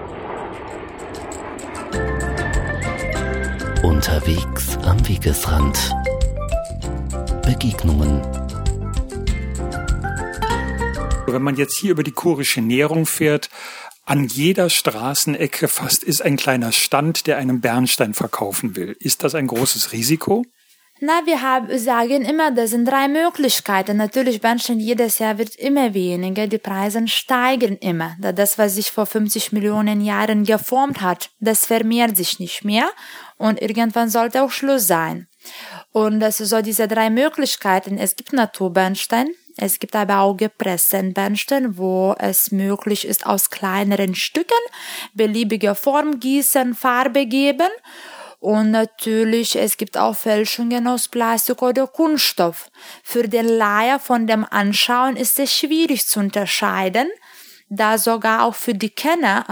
Unterwegs am Wegesrand. Begegnungen. Wenn man jetzt hier über die Kurische Nährung fährt, an jeder Straßenecke fast ist ein kleiner Stand, der einen Bernstein verkaufen will. Ist das ein großes Risiko? Na, wir sagen immer, das sind 3 Möglichkeiten. Natürlich, Bernstein jedes Jahr wird immer weniger, die Preise steigen immer. Da das, was sich vor 50 Millionen Jahren geformt hat, das vermehrt sich nicht mehr und irgendwann sollte auch Schluss sein. Und das ist so diese 3 Möglichkeiten. Es gibt Naturbernstein, es gibt aber auch gepressten Bernstein, wo es möglich ist, aus kleineren Stücken beliebige Form gießen, Farbe geben. Und natürlich, es gibt auch Fälschungen aus Plastik oder Kunststoff. Für den Laie von dem Anschauen ist es schwierig zu unterscheiden, da sogar auch für die Kenner,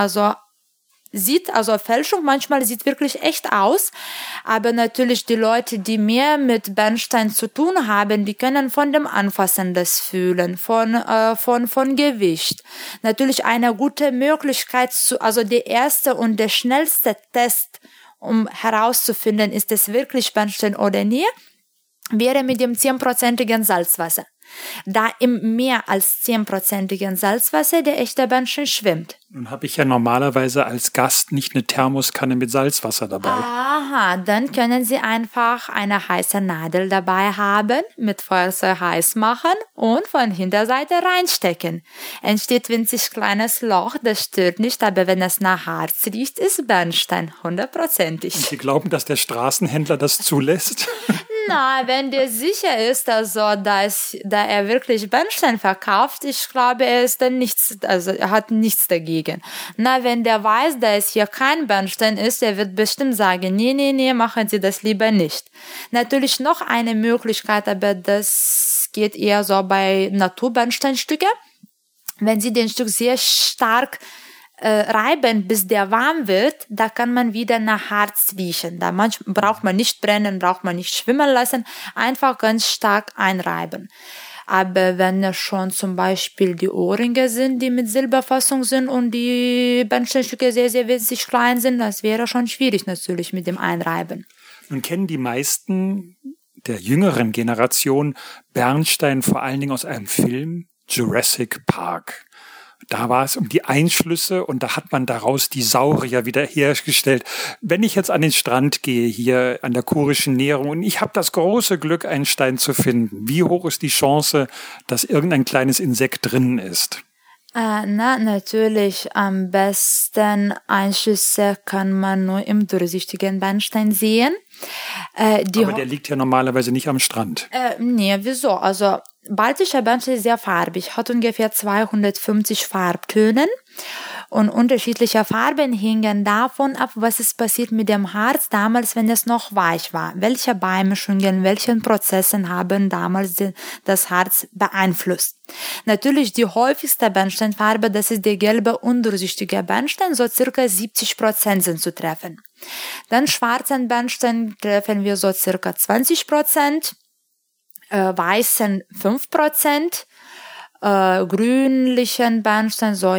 Fälschung manchmal sieht wirklich echt aus, aber natürlich die Leute, die mehr mit Bernstein zu tun haben, die können von dem Anfassen das fühlen, von Gewicht. Natürlich eine gute Möglichkeit der erste und der schnellste Test, um herauszufinden, ist es wirklich Bernstein oder nicht, wäre mit dem 10%igen Salzwasser. Da im mehr als 10%igen Salzwasser der echte Bernstein schwimmt. Nun habe ich ja normalerweise als Gast nicht eine Thermoskanne mit Salzwasser dabei. Aha, dann können Sie einfach eine heiße Nadel dabei haben, mit Feuerzeug heiß machen und von Hinterseite reinstecken. Entsteht winzig kleines Loch, das stört nicht, aber wenn es nach Harz riecht, ist Bernstein 100%. Und Sie glauben, dass der Straßenhändler das zulässt? Na, wenn der sicher ist, da er wirklich Bernstein verkauft, ich glaube, er hat nichts dagegen. Na, wenn der weiß, dass es hier kein Bernstein ist, er wird bestimmt sagen, nee, machen Sie das lieber nicht. Natürlich noch eine Möglichkeit, aber das geht eher so bei Naturbernsteinstücke. Wenn Sie den Stück sehr stark reiben, bis der warm wird, da kann man wieder nach Harz riechen. Da braucht man nicht brennen, braucht man nicht schwimmen lassen, einfach ganz stark einreiben. Aber wenn es schon zum Beispiel die Ohrringe sind, die mit Silberfassung sind und die Bernsteinstücke sehr, sehr winzig klein sind, das wäre schon schwierig natürlich mit dem Einreiben. Nun kennen die meisten der jüngeren Generation Bernstein vor allen Dingen aus einem Film, Jurassic Park. Da war es um die Einschlüsse und da hat man daraus die Saurier wieder hergestellt. Wenn ich jetzt an den Strand gehe, hier an der Kurischen Nährung, und ich habe das große Glück, einen Stein zu finden, wie hoch ist die Chance, dass irgendein kleines Insekt drinnen ist? Natürlich, am besten Einschlüsse kann man nur im durchsichtigen Bernstein sehen. Aber der liegt ja normalerweise nicht am Strand. Nee, wieso? Also, baltischer Bernstein ist sehr farbig, hat ungefähr 250 Farbtönen und unterschiedliche Farben hängen davon ab, was ist passiert mit dem Harz damals, wenn es noch weich war. Welche Beimischungen, welchen Prozessen haben damals das Harz beeinflusst. Natürlich die häufigste Bernsteinfarbe, das ist der gelbe undurchsichtige Bernstein, so circa 70% sind zu treffen. Dann schwarzen Bernstein treffen wir so circa 20%. Weißen 5%, grünlichen Bernstein so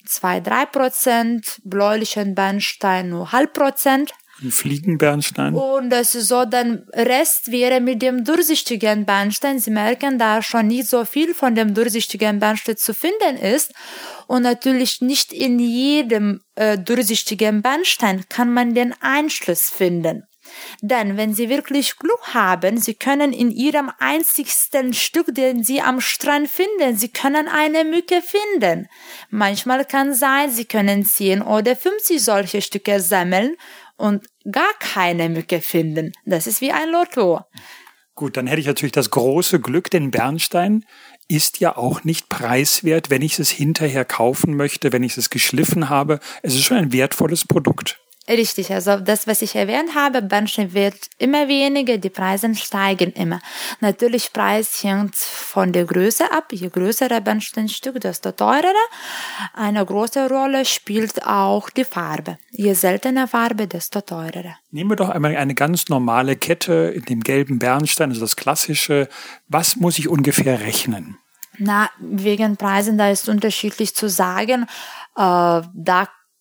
2-3%, bläulichen Bernstein nur 0,5%. Ein Fliegenbernstein. Und das ist so, dann Rest wäre mit dem durchsichtigen Bernstein. Sie merken, da schon nicht so viel von dem durchsichtigen Bernstein zu finden ist. Und natürlich nicht in jedem durchsichtigen Bernstein kann man den Einschluss finden. Denn wenn Sie wirklich Glück haben, Sie können in Ihrem einzigsten Stück, den Sie am Strand finden, Sie können eine Mücke finden. Manchmal kann sein, Sie können 10 oder 50 solche Stücke sammeln und gar keine Mücke finden. Das ist wie ein Lotto. Gut, dann hätte ich natürlich das große Glück, denn Bernstein ist ja auch nicht preiswert, wenn ich es hinterher kaufen möchte, wenn ich es geschliffen habe. Es ist schon ein wertvolles Produkt. Richtig, also das, was ich erwähnt habe, Bernstein wird immer weniger, die Preise steigen immer. Natürlich, Preis hängt von der Größe ab. Je größere Bernsteinstück, desto teurer. Eine große Rolle spielt auch die Farbe. Je seltener Farbe, desto teurer. Nehmen wir doch einmal eine ganz normale Kette in dem gelben Bernstein, also das klassische. Was muss ich ungefähr rechnen? Wegen Preisen, da ist unterschiedlich zu sagen. Da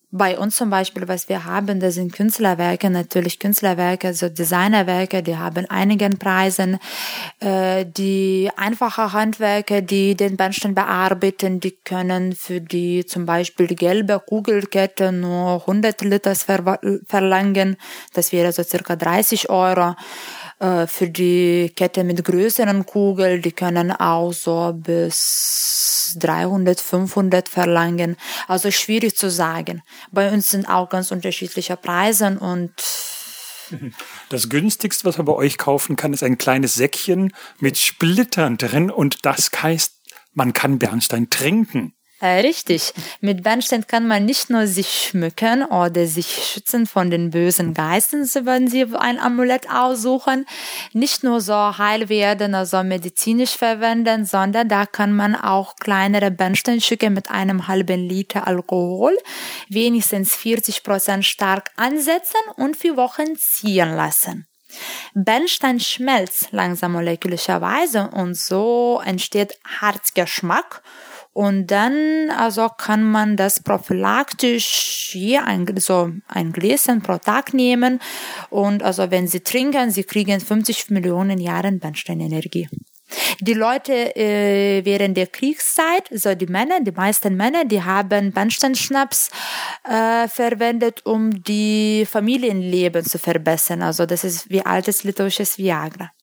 Bei uns zum Beispiel, was wir haben, das sind Künstlerwerke, natürlich Künstlerwerke, also Designerwerke, die haben einigen Preisen. Die einfache Handwerker, die den Bernstein bearbeiten, die können für die zum Beispiel die gelbe Kugelkette nur 100 Liter verlangen. Das wäre so circa 30 Euro. Für die Kette mit größeren Kugeln, die können auch so bis 300, 500 verlangen. Also schwierig zu sagen. Bei uns sind auch ganz unterschiedliche Preise und das günstigste, was man bei euch kaufen kann, ist ein kleines Säckchen mit Splittern drin und das heißt, man kann Bernstein trinken. Richtig. Mit Bernstein kann man nicht nur sich schmücken oder sich schützen von den bösen Geistern, wenn sie ein Amulett aussuchen, nicht nur so heil werden, also medizinisch verwenden, sondern da kann man auch kleinere Bernsteinstücke mit einem halben Liter Alkohol, wenigstens 40% stark ansetzen und für Wochen ziehen lassen. Bernstein schmelzt langsam molekularweise und so entsteht Harzgeschmack. Und dann also kann man das prophylaktisch ein Gläschen pro Tag nehmen. Und also wenn Sie trinken, Sie kriegen 50 Millionen Jahre Bernsteinenergie. Die Leute während der Kriegszeit, so die meisten Männer, die haben Bernsteinschnaps verwendet, um die Familienleben zu verbessern. Also das ist wie altes litauisches Viagra.